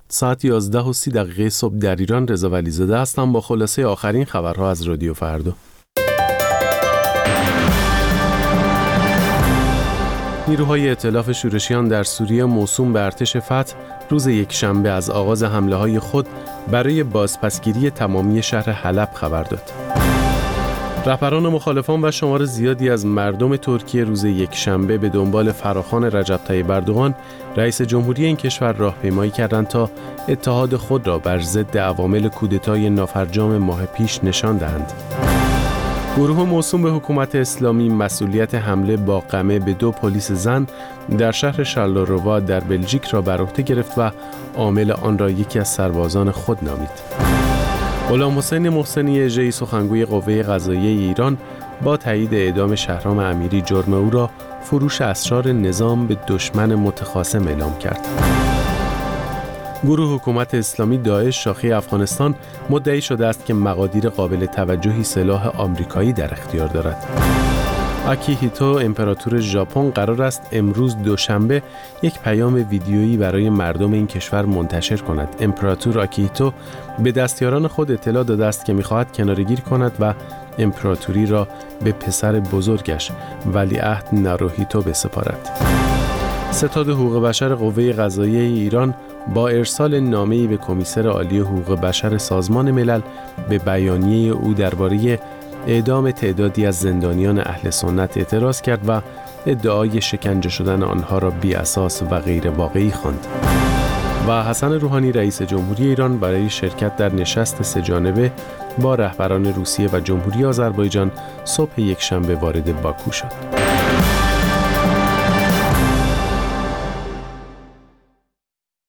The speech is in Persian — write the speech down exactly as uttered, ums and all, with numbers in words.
ساعت یازده و سی دقیقه صبح در ایران. رضا ولیزاده هستم با خلاصه آخرین خبرها از رادیو فردا. نیروهای ائتلاف شورشیان در سوریه موسوم به ارتش فتح روز یکشنبه از آغاز حمله‌های خود برای بازپسگیری تمامی شهر حلب خبر داد. رهبران مخالفان و شمار زیادی از مردم ترکیه روز یکشنبه به دنبال فراخوان رجب طیب اردوغان رئیس جمهوری این کشور راهپیمایی کردند تا اتحاد خود را بر ضد عوامل کودتای نافرجام ماه پیش نشان دهند. گروه موسوم به حکومت اسلامی مسئولیت حمله با قمه به دو پلیس زن در شهر شارلوروا در بلژیک را بر عهده گرفت و عامل آن را یکی از سربازان خود نامید. غلام حسین محسنی اژه‌ای سخنگوی قوه قضاییه ایران با تایید اعدام شهرام امیری جرم او را فروش اسرار نظام به دشمن متخاصم اعلام کرد. گروه حکومت اسلامی داعش شاخه افغانستان مدعی شده است که مقادیر قابل توجهی سلاح آمریکایی در اختیار دارد. آکیهیتو امپراتور ژاپن قرار است امروز دوشنبه یک پیام ویدیویی برای مردم این کشور منتشر کند. امپراتور آکیهیتو به دستیاران خود اطلاع داده است که می‌خواهد کناره‌گیری کند و امپراتوری را به پسر بزرگش ولیعهد ناروهیتو بسپارد. ستاد حقوق بشر قوه قضاییه ایران با ارسال نامه‌ای به کمیسر عالی حقوق بشر سازمان ملل به بیانیه او درباره اعدام تعدادی از زندانیان اهل سنت اعتراض کرد و ادعای شکنجه شدن آنها را بی اساس و غیر واقعی خواند. و حسن روحانی رئیس جمهوری ایران برای شرکت در نشست سه‌جانبه با رهبران روسیه و جمهوری آذربایجان صبح یکشنبه وارد باکو شد.